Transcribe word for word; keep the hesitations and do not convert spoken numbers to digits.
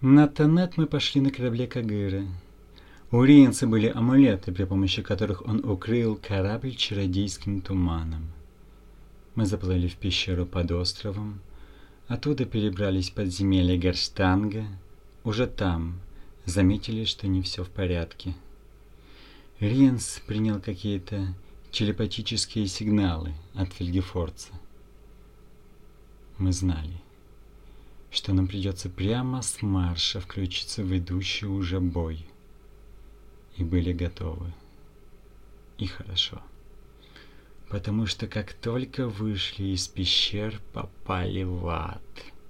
На Тенет мы пошли на корабле Кагыры. У Риенца были амулеты, при помощи которых он укрыл корабль чародейским туманом. Мы заплыли в пещеру под островом, оттуда перебрались в подземелье Герштанга. Уже там заметили, что не все в порядке. Риенц принял какие-то телепатические сигналы от Фельгефорца. Мы знали, что нам придется прямо с марша включиться в идущий уже бой. И были готовы. И хорошо. Потому что как только вышли из пещер, попали в ад.